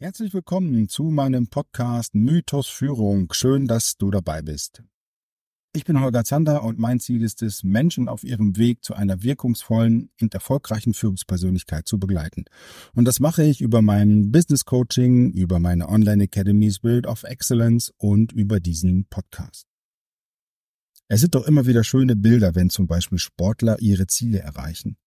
Herzlich willkommen zu meinem Podcast Mythos Führung. Schön, dass du dabei bist. Ich bin Holger Zander und mein Ziel ist es, Menschen auf ihrem Weg zu einer wirkungsvollen und erfolgreichen Führungspersönlichkeit zu begleiten. Und das mache ich über mein Business Coaching, über meine Online Academy Spirit of Excellence und über diesen Podcast. Es sind doch immer wieder schöne Bilder, wenn zum Beispiel Sportler ihre Ziele erreichen.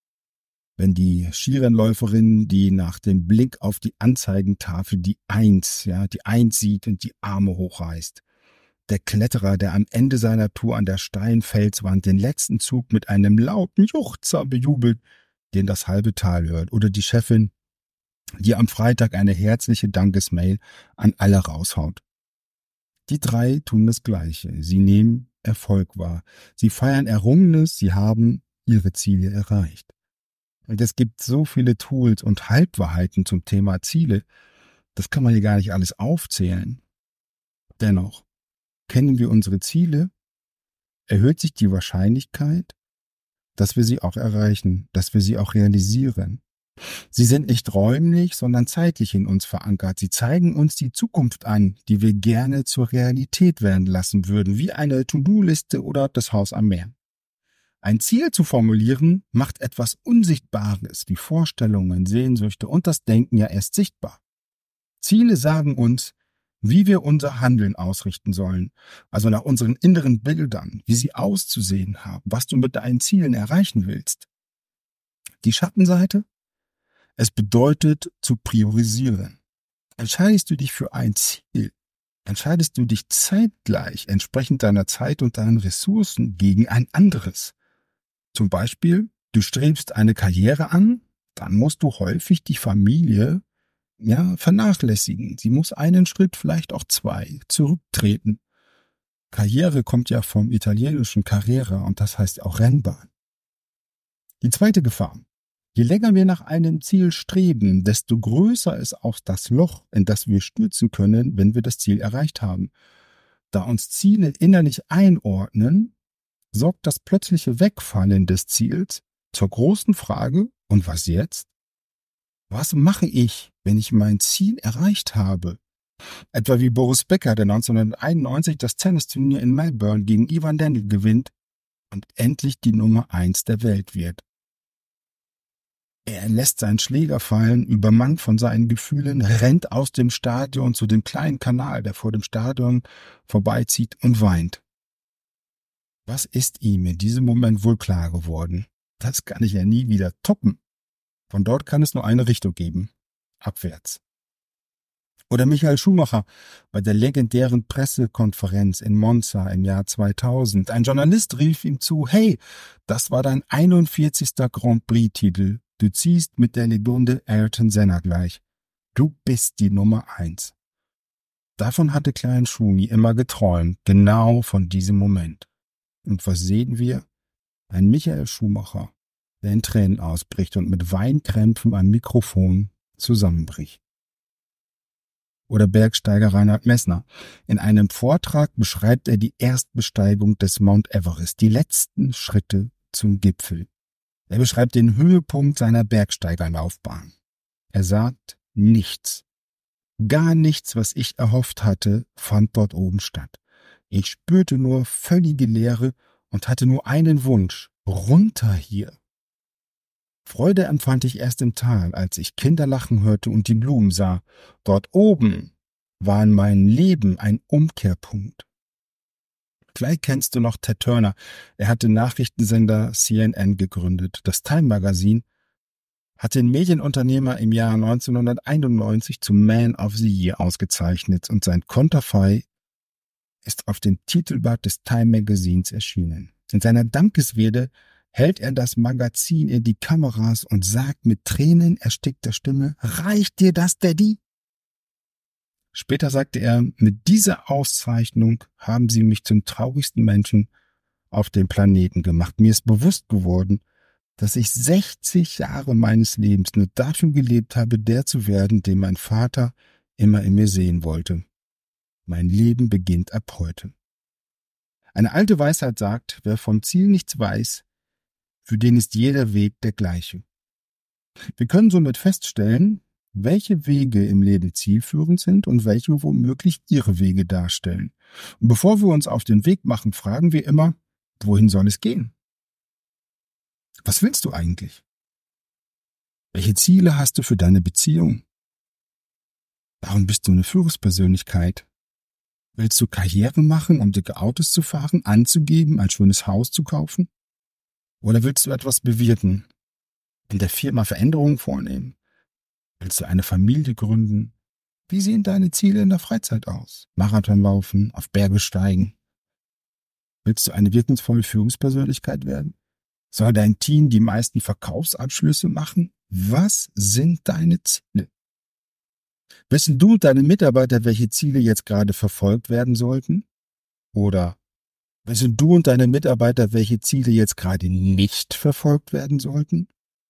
Wenn die Skirennläuferin, die nach dem Blick auf die Anzeigentafel die Eins sieht und die Arme hochreißt. Der Kletterer, der am Ende seiner Tour an der steilen Felswand den letzten Zug mit einem lauten Juchzer bejubelt, den das halbe Tal hört. Oder die Chefin, die am Freitag eine herzliche Dankesmail an alle raushaut. Die drei tun das Gleiche. Sie nehmen Erfolg wahr. Sie feiern Errungenes, sie haben ihre Ziele erreicht. Und es gibt so viele Tools und Halbwahrheiten zum Thema Ziele, das kann man hier gar nicht alles aufzählen. Dennoch, kennen wir unsere Ziele, erhöht sich die Wahrscheinlichkeit, dass wir sie auch erreichen, dass wir sie auch realisieren. Sie sind nicht räumlich, sondern zeitlich in uns verankert. Sie zeigen uns die Zukunft an, die wir gerne zur Realität werden lassen würden, wie eine To-Do-Liste oder das Haus am Meer. Ein Ziel zu formulieren macht etwas Unsichtbares, wie Vorstellungen, Sehnsüchte und das Denken ja erst sichtbar. Ziele sagen uns, wie wir unser Handeln ausrichten sollen, also nach unseren inneren Bildern, wie sie auszusehen haben, was du mit deinen Zielen erreichen willst. Die Schattenseite? Es bedeutet zu priorisieren. Entscheidest du dich für ein Ziel, entscheidest du dich zeitgleich entsprechend deiner Zeit und deinen Ressourcen gegen ein anderes. Zum Beispiel, du strebst eine Karriere an, dann musst du häufig die Familie vernachlässigen. Sie muss einen Schritt, vielleicht auch zwei, zurücktreten. Karriere kommt ja vom italienischen Carrera und das heißt auch Rennbahn. Die zweite Gefahr. Je länger wir nach einem Ziel streben, desto größer ist auch das Loch, in das wir stürzen können, wenn wir das Ziel erreicht haben. Da uns Ziele innerlich einordnen, sorgt das plötzliche Wegfallen des Ziels zur großen Frage, und was jetzt? Was mache ich, wenn ich mein Ziel erreicht habe? Etwa wie Boris Becker, der 1991 das Tennisturnier in Melbourne gegen Ivan Lendl gewinnt und endlich die Nummer 1 der Welt wird. Er lässt seinen Schläger fallen, übermannt von seinen Gefühlen, rennt aus dem Stadion zu dem kleinen Kanal, der vor dem Stadion vorbeizieht und weint. Was ist ihm in diesem Moment wohl klar geworden? Das kann ich ja nie wieder toppen. Von dort kann es nur eine Richtung geben. Abwärts. Oder Michael Schumacher bei der legendären Pressekonferenz in Monza im Jahr 2000. Ein Journalist rief ihm zu, hey, das war dein 41. Grand Prix-Titel. Du ziehst mit der Legende Ayrton Senna gleich. Du bist die Nummer 1. Davon hatte Klein Schumi immer geträumt, genau von diesem Moment. Und was sehen wir? Ein Michael Schumacher, der in Tränen ausbricht und mit Weinkrämpfen am Mikrofon zusammenbricht. Oder Bergsteiger Reinhard Messner. In einem Vortrag beschreibt er die Erstbesteigung des Mount Everest, die letzten Schritte zum Gipfel. Er beschreibt den Höhepunkt seiner Bergsteigerlaufbahn. Er sagt, nichts, gar nichts, was ich erhofft hatte, fand dort oben statt. Ich spürte nur völlige Leere und hatte nur einen Wunsch, runter hier. Freude empfand ich erst im Tal, als ich Kinder lachen hörte und die Blumen sah. Dort oben war in meinem Leben ein Umkehrpunkt. Vielleicht kennst du noch Ted Turner. Er hat den Nachrichtensender CNN gegründet. Das Time Magazine hat den Medienunternehmer im Jahr 1991 zum Man of the Year ausgezeichnet und sein Konterfei ist auf dem Titelblatt des Time Magazins erschienen. In seiner Dankesrede hält er das Magazin in die Kameras und sagt mit Tränen erstickter Stimme, reicht dir das, Daddy? Später sagte er, mit dieser Auszeichnung haben sie mich zum traurigsten Menschen auf dem Planeten gemacht. Mir ist bewusst geworden, dass ich 60 Jahre meines Lebens nur dafür gelebt habe, der zu werden, den mein Vater immer in mir sehen wollte. Mein Leben beginnt ab heute. Eine alte Weisheit sagt, wer vom Ziel nichts weiß, für den ist jeder Weg der gleiche. Wir können somit feststellen, welche Wege im Leben zielführend sind und welche womöglich ihre Wege darstellen. Und bevor wir uns auf den Weg machen, fragen wir immer, wohin soll es gehen? Was willst du eigentlich? Welche Ziele hast du für deine Beziehung? Warum bist du eine Führungspersönlichkeit? Willst du Karriere machen, um dicke Autos zu fahren, anzugeben, ein schönes Haus zu kaufen? Oder willst du etwas bewirken, in der Firma Veränderungen vornehmen? Willst du eine Familie gründen? Wie sehen deine Ziele in der Freizeit aus? Marathon laufen, auf Berge steigen? Willst du eine wirkungsvolle Führungspersönlichkeit werden? Soll dein Team die meisten Verkaufsabschlüsse machen? Was sind deine Ziele? Wissen du und deine Mitarbeiter, welche Ziele jetzt gerade verfolgt werden sollten? Oder wissen du und deine Mitarbeiter, welche Ziele jetzt gerade nicht verfolgt werden sollten?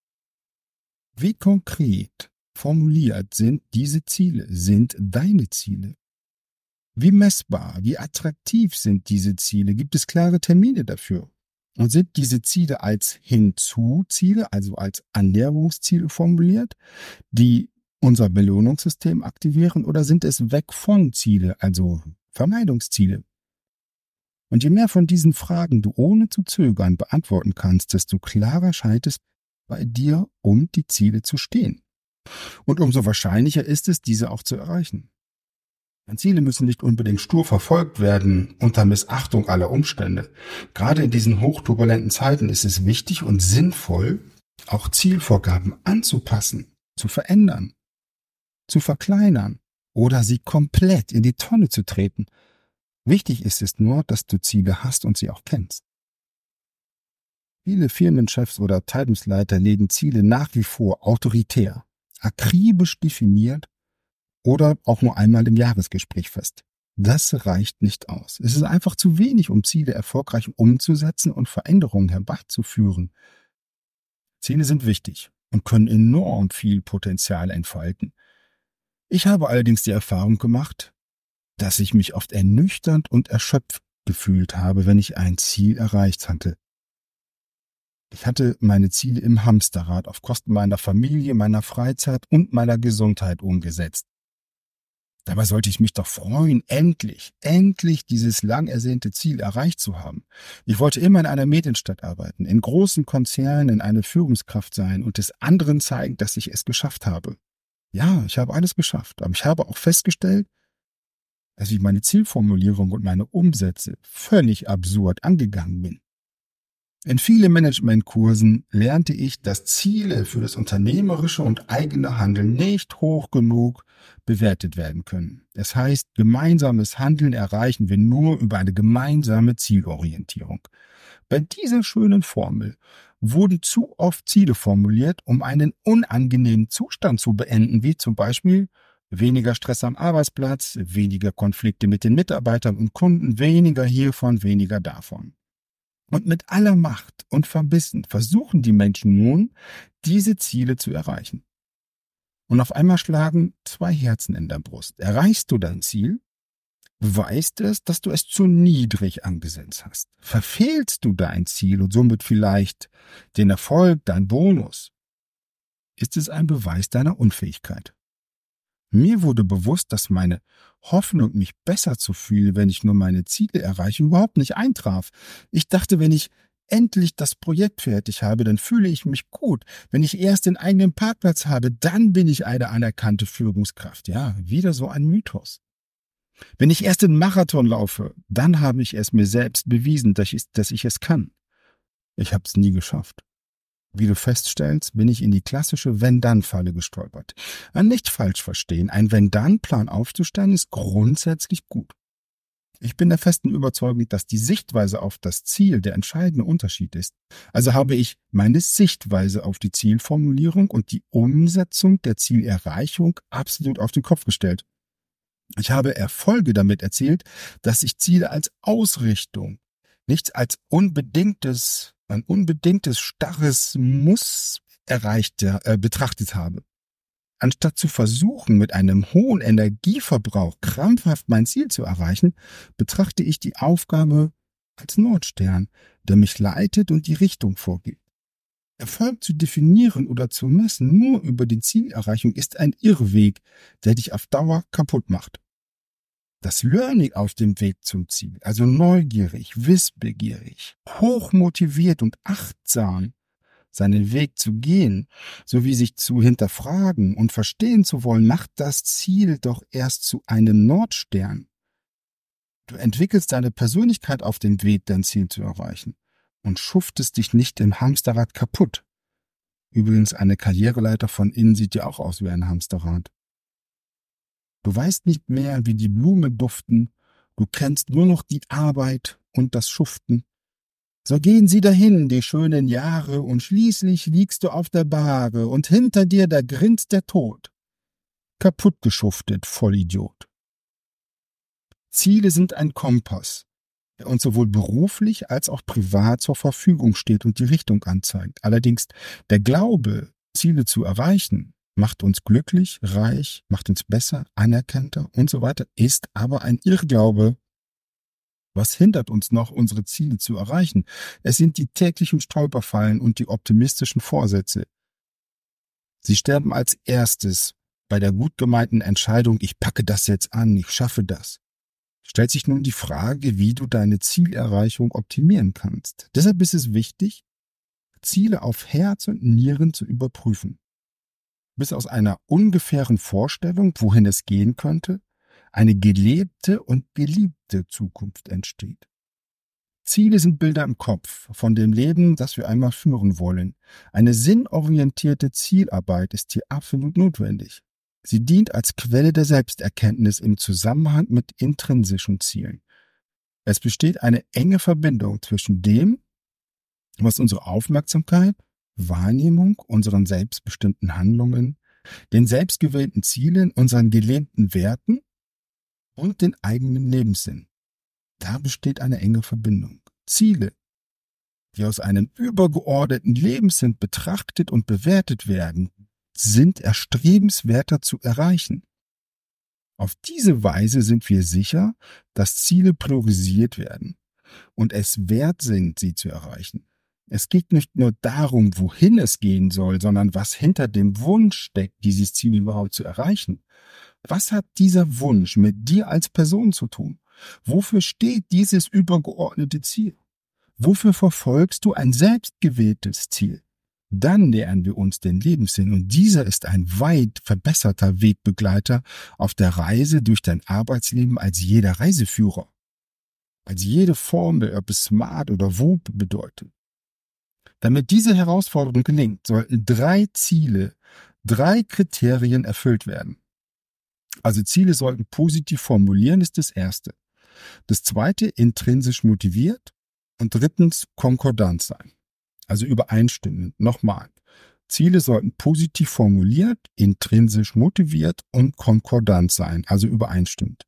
Wie konkret formuliert sind diese Ziele? Sind deine Ziele? Wie messbar, wie attraktiv sind diese Ziele? Gibt es klare Termine dafür? Und sind diese Ziele als Hinzuziele, also als Annäherungsziele formuliert, die unser Belohnungssystem aktivieren, oder sind es weg von Ziele, also Vermeidungsziele? Und je mehr von diesen Fragen du ohne zu zögern beantworten kannst, desto klarer scheint es bei dir, um die Ziele zu stehen. Und umso wahrscheinlicher ist es, diese auch zu erreichen. Denn Ziele müssen nicht unbedingt stur verfolgt werden, unter Missachtung aller Umstände. Gerade in diesen hochturbulenten Zeiten ist es wichtig und sinnvoll, auch Zielvorgaben anzupassen, zu verändern, zu verkleinern oder sie komplett in die Tonne zu treten. Wichtig ist es nur, dass du Ziele hast und sie auch kennst. Viele Firmenchefs oder Abteilungsleiter legen Ziele nach wie vor autoritär, akribisch definiert oder auch nur einmal im Jahresgespräch fest. Das reicht nicht aus. Es ist einfach zu wenig, um Ziele erfolgreich umzusetzen und Veränderungen herbeizuführen. Ziele sind wichtig und können enorm viel Potenzial entfalten. Ich habe allerdings die Erfahrung gemacht, dass ich mich oft ernüchternd und erschöpft gefühlt habe, wenn ich ein Ziel erreicht hatte. Ich hatte meine Ziele im Hamsterrad auf Kosten meiner Familie, meiner Freizeit und meiner Gesundheit umgesetzt. Dabei sollte ich mich doch freuen, endlich dieses lang ersehnte Ziel erreicht zu haben. Ich wollte immer in einer Medienstadt arbeiten, in großen Konzernen eine Führungskraft sein und des anderen zeigen, dass ich es geschafft habe. Ja, ich habe alles geschafft, aber ich habe auch festgestellt, dass ich meine Zielformulierung und meine Umsätze völlig absurd angegangen bin. In vielen Managementkursen lernte ich, dass Ziele für das unternehmerische und eigene Handeln nicht hoch genug bewertet werden können. Das heißt, gemeinsames Handeln erreichen wir nur über eine gemeinsame Zielorientierung. Bei dieser schönen Formel wurden zu oft Ziele formuliert, um einen unangenehmen Zustand zu beenden, wie zum Beispiel weniger Stress am Arbeitsplatz, weniger Konflikte mit den Mitarbeitern und Kunden, weniger hiervon, weniger davon. Und mit aller Macht und Verbissen versuchen die Menschen nun, diese Ziele zu erreichen. Und auf einmal schlagen zwei Herzen in der Brust. Erreichst du dein Ziel? Beweist es, dass du es zu niedrig angesetzt hast? Verfehlst du dein Ziel und somit vielleicht den Erfolg, dein Bonus? Ist es ein Beweis deiner Unfähigkeit? Mir wurde bewusst, dass meine Hoffnung, mich besser zu fühlen, wenn ich nur meine Ziele erreiche, überhaupt nicht eintraf. Ich dachte, wenn ich endlich das Projekt fertig habe, dann fühle ich mich gut. Wenn ich erst den eigenen Parkplatz habe, dann bin ich eine anerkannte Führungskraft. Ja, wieder so ein Mythos. Wenn ich erst den Marathon laufe, dann habe ich es mir selbst bewiesen, dass ich es kann. Ich habe es nie geschafft. Wie du feststellst, bin ich in die klassische Wenn-Dann-Falle gestolpert. Nicht falsch verstehen, ein Wenn-Dann-Plan aufzustellen ist grundsätzlich gut. Ich bin der festen Überzeugung, dass die Sichtweise auf das Ziel der entscheidende Unterschied ist. Also habe ich meine Sichtweise auf die Zielformulierung und die Umsetzung der Zielerreichung absolut auf den Kopf gestellt. Ich habe Erfolge damit erzielt, dass ich Ziele als Ausrichtung, nicht als ein unbedingtes, starres Muss betrachtet habe. Anstatt zu versuchen, mit einem hohen Energieverbrauch krampfhaft mein Ziel zu erreichen, betrachte ich die Aufgabe als Nordstern, der mich leitet und die Richtung vorgibt. Erfolg zu definieren oder zu messen nur über die Zielerreichung ist ein Irrweg, der dich auf Dauer kaputt macht. Das Learning auf dem Weg zum Ziel, also neugierig, wissbegierig, hochmotiviert und achtsam seinen Weg zu gehen, sowie sich zu hinterfragen und verstehen zu wollen, macht das Ziel doch erst zu einem Nordstern. Du entwickelst deine Persönlichkeit auf dem Weg, dein Ziel zu erreichen und schuftest dich nicht im Hamsterrad kaputt. Übrigens, eine Karriereleiter von innen sieht ja auch aus wie ein Hamsterrad. Du weißt nicht mehr, wie die Blumen duften, du kennst nur noch die Arbeit und das Schuften. So gehen sie dahin, die schönen Jahre, und schließlich liegst du auf der Bahre, und hinter dir da grinst der Tod. Kaputt geschuftet, Vollidiot. Ziele sind ein Kompass, der uns sowohl beruflich als auch privat zur Verfügung steht und die Richtung anzeigt. Allerdings der Glaube, Ziele zu erreichen, macht uns glücklich, reich, macht uns besser, anerkannter und so weiter, ist aber ein Irrglaube. Was hindert uns noch, unsere Ziele zu erreichen? Es sind die täglichen Stolperfallen und die optimistischen Vorsätze. Sie sterben als erstes bei der gut gemeinten Entscheidung, ich packe das jetzt an, ich schaffe das. Stellt sich nun die Frage, wie du deine Zielerreichung optimieren kannst. Deshalb ist es wichtig, Ziele auf Herz und Nieren zu überprüfen. Bis aus einer ungefähren Vorstellung, wohin es gehen könnte, eine gelebte und geliebte Zukunft entsteht. Ziele sind Bilder im Kopf von dem Leben, das wir einmal führen wollen. Eine sinnorientierte Zielarbeit ist hier absolut notwendig. Sie dient als Quelle der Selbsterkenntnis im Zusammenhang mit intrinsischen Zielen. Es besteht eine enge Verbindung zwischen dem, was unsere Aufmerksamkeit, Wahrnehmung, unseren selbstbestimmten Handlungen, den selbstgewählten Zielen, unseren gelebten Werten und den eigenen Lebenssinn. Da besteht eine enge Verbindung. Ziele, die aus einem übergeordneten Lebenssinn betrachtet und bewertet werden, sind erstrebenswerter zu erreichen. Auf diese Weise sind wir sicher, dass Ziele priorisiert werden und es wert sind, sie zu erreichen. Es geht nicht nur darum, wohin es gehen soll, sondern was hinter dem Wunsch steckt, dieses Ziel überhaupt zu erreichen. Was hat dieser Wunsch mit dir als Person zu tun? Wofür steht dieses übergeordnete Ziel? Wofür verfolgst du ein selbstgewähltes Ziel? Dann nähern wir uns den Lebenssinn und dieser ist ein weit verbesserter Wegbegleiter auf der Reise durch dein Arbeitsleben als jeder Reiseführer, als jede Formel, ob es smart oder WOOP bedeutet. Damit diese Herausforderung gelingt, sollten 3 Ziele, 3 Kriterien erfüllt werden. Also Ziele sollten positiv formulieren, ist das erste. Das zweite, intrinsisch motiviert. Und drittens, konkordant sein. Also übereinstimmend. Nochmal. Ziele sollten positiv formuliert, intrinsisch motiviert und konkordant sein. Also übereinstimmend.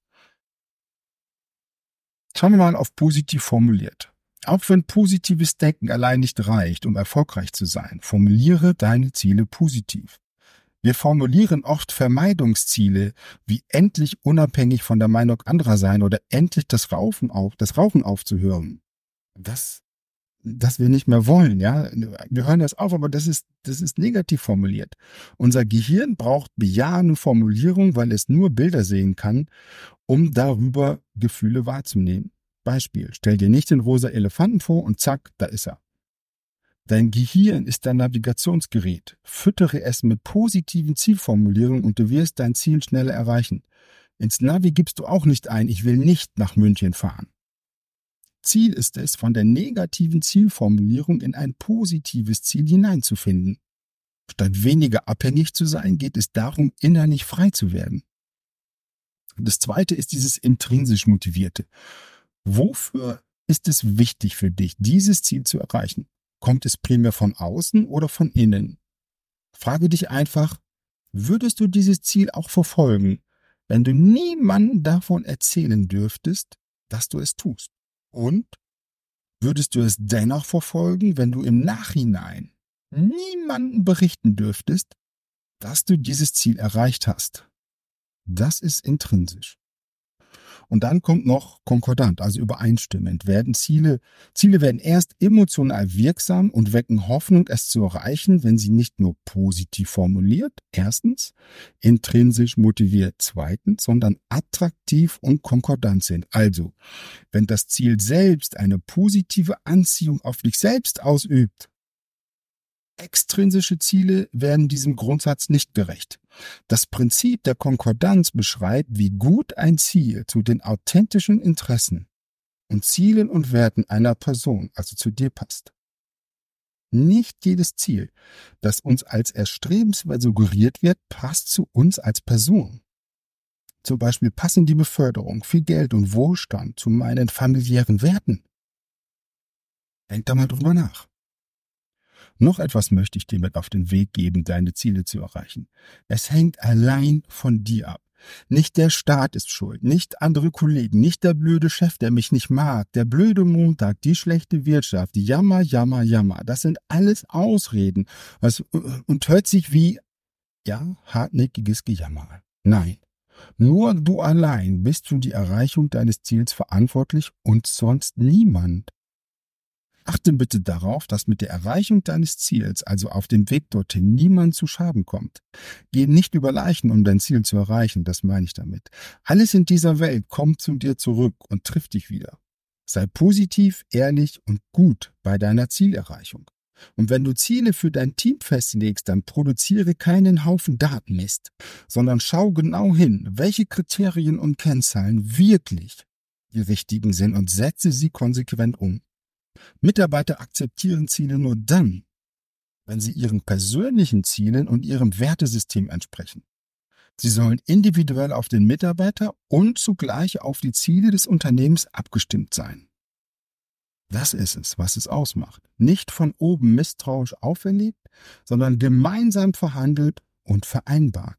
Schauen wir mal auf positiv formuliert. Auch wenn positives Denken allein nicht reicht, um erfolgreich zu sein, formuliere deine Ziele positiv. Wir formulieren oft Vermeidungsziele, wie endlich unabhängig von der Meinung anderer sein oder endlich das Rauchen aufzuhören. Das wir nicht mehr wollen, ja. Wir hören das auf, aber das ist negativ formuliert. Unser Gehirn braucht bejahende Formulierung, weil es nur Bilder sehen kann, um darüber Gefühle wahrzunehmen. Beispiel, stell dir nicht den rosa Elefanten vor und zack, da ist er. Dein Gehirn ist dein Navigationsgerät. Füttere es mit positiven Zielformulierungen und du wirst dein Ziel schneller erreichen. Ins Navi gibst du auch nicht ein, ich will nicht nach München fahren. Ziel ist es, von der negativen Zielformulierung in ein positives Ziel hineinzufinden. Statt weniger abhängig zu sein, geht es darum, innerlich frei zu werden. Das zweite ist dieses intrinsisch Motivierte. Wofür ist es wichtig für dich, dieses Ziel zu erreichen? Kommt es primär von außen oder von innen? Frage dich einfach, würdest du dieses Ziel auch verfolgen, wenn du niemandem davon erzählen dürftest, dass du es tust? Und würdest du es dennoch verfolgen, wenn du im Nachhinein niemandem berichten dürftest, dass du dieses Ziel erreicht hast? Das ist intrinsisch. Und dann kommt noch konkordant, also übereinstimmend. Ziele werden erst emotional wirksam und wecken Hoffnung, es zu erreichen, wenn sie nicht nur positiv formuliert, erstens, intrinsisch motiviert, zweitens, sondern attraktiv und konkordant sind. Also, wenn das Ziel selbst eine positive Anziehung auf dich selbst ausübt. Extrinsische Ziele werden diesem Grundsatz nicht gerecht. Das Prinzip der Konkordanz beschreibt, wie gut ein Ziel zu den authentischen Interessen und Zielen und Werten einer Person, also zu dir, passt. Nicht jedes Ziel, das uns als erstrebenswert suggeriert wird, passt zu uns als Person. Zum Beispiel passen die Beförderung, viel Geld und Wohlstand zu meinen familiären Werten. Denk da mal drüber nach. Noch etwas möchte ich dir mit auf den Weg geben, deine Ziele zu erreichen. Es hängt allein von dir ab. Nicht der Staat ist schuld, nicht andere Kollegen, nicht der blöde Chef, der mich nicht mag, der blöde Montag, die schlechte Wirtschaft, die Jammer, Jammer, Jammer. Das sind alles Ausreden und hört sich wie, hartnäckiges Gejammer an. Nein, nur du allein bist für die Erreichung deines Ziels verantwortlich und sonst niemand. Achte bitte darauf, dass mit der Erreichung deines Ziels, also auf dem Weg dorthin, niemand zu Schaden kommt. Geh nicht über Leichen, um dein Ziel zu erreichen, das meine ich damit. Alles in dieser Welt kommt zu dir zurück und trifft dich wieder. Sei positiv, ehrlich und gut bei deiner Zielerreichung. Und wenn du Ziele für dein Team festlegst, dann produziere keinen Haufen Datenmist, sondern schau genau hin, welche Kriterien und Kennzahlen wirklich die richtigen sind und setze sie konsequent um. Mitarbeiter akzeptieren Ziele nur dann, wenn sie ihren persönlichen Zielen und ihrem Wertesystem entsprechen. Sie sollen individuell auf den Mitarbeiter und zugleich auf die Ziele des Unternehmens abgestimmt sein. Das ist es, was es ausmacht. Nicht von oben misstrauisch auferlegt, sondern gemeinsam verhandelt und vereinbart.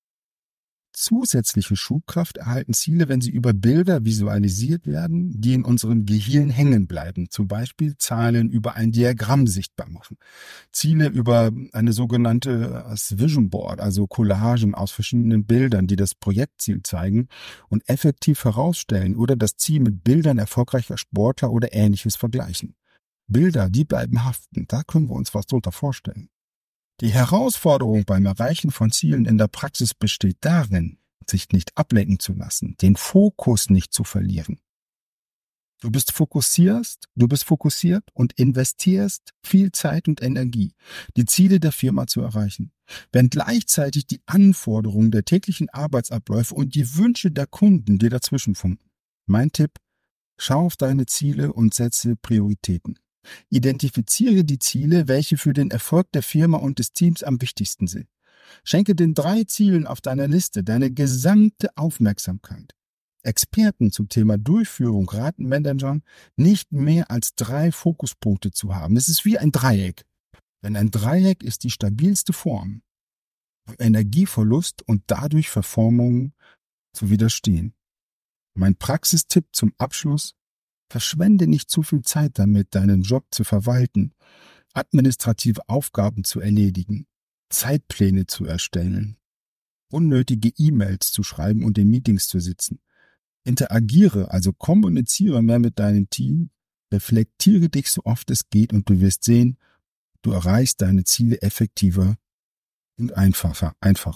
Zusätzliche Schubkraft erhalten Ziele, wenn sie über Bilder visualisiert werden, die in unserem Gehirn hängen bleiben. Zum Beispiel Zahlen über ein Diagramm sichtbar machen. Ziele über eine sogenannte Vision Board, also Collagen aus verschiedenen Bildern, die das Projektziel zeigen und effektiv herausstellen oder das Ziel mit Bildern erfolgreicher Sportler oder Ähnliches vergleichen. Bilder, die bleiben haften. Da können wir uns was drunter vorstellen. Die Herausforderung beim Erreichen von Zielen in der Praxis besteht darin, sich nicht ablenken zu lassen, den Fokus nicht zu verlieren. Du bist fokussiert und investierst viel Zeit und Energie, die Ziele der Firma zu erreichen. Wenn gleichzeitig die Anforderungen der täglichen Arbeitsabläufe und die Wünsche der Kunden dir dazwischenfunken. Mein Tipp: Schau auf deine Ziele und setze Prioritäten. Identifiziere die Ziele, welche für den Erfolg der Firma und des Teams am wichtigsten sind. Schenke den 3 Zielen auf deiner Liste deine gesamte Aufmerksamkeit. Experten zum Thema Durchführung raten Managern, nicht mehr als 3 Fokuspunkte zu haben. Es ist wie ein Dreieck. Denn ein Dreieck ist die stabilste Form, um Energieverlust und dadurch Verformungen zu widerstehen. Mein Praxistipp zum Abschluss: Verschwende nicht zu viel Zeit damit, deinen Job zu verwalten, administrative Aufgaben zu erledigen, Zeitpläne zu erstellen, unnötige E-Mails zu schreiben und in Meetings zu sitzen. Interagiere, also kommuniziere mehr mit deinem Team, reflektiere dich so oft es geht und du wirst sehen, du erreichst deine Ziele effektiver und einfacher.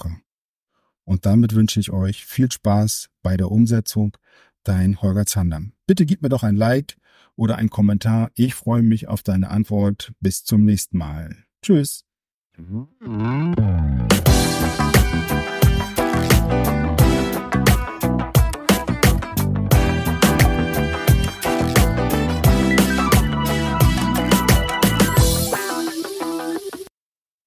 Und damit wünsche ich euch viel Spaß bei der Umsetzung. Dein Holger Zander. Bitte gib mir doch ein Like oder einen Kommentar. Ich freue mich auf deine Antwort. Bis zum nächsten Mal. Tschüss.